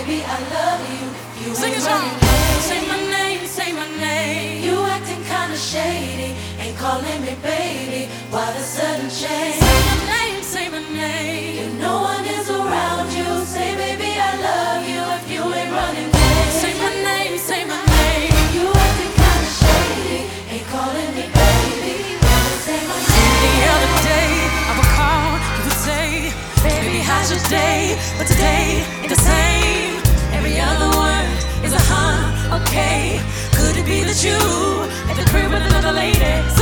baby, I love you. You Sing a ain't song. running late. Say my name, say my name. You acting kinda shady, ain't calling me baby. Why the sudden change? Say my name, say my name. If no one is around you, say baby, I love you. If you ain't running late. Say my name, say my name. You acting kinda shady, ain't calling me baby. Why the say my name? The other day I would call, you would say, baby, how's your day? But today ain't the same. Every other word is a okay. Could it be that you at the crib with another lady?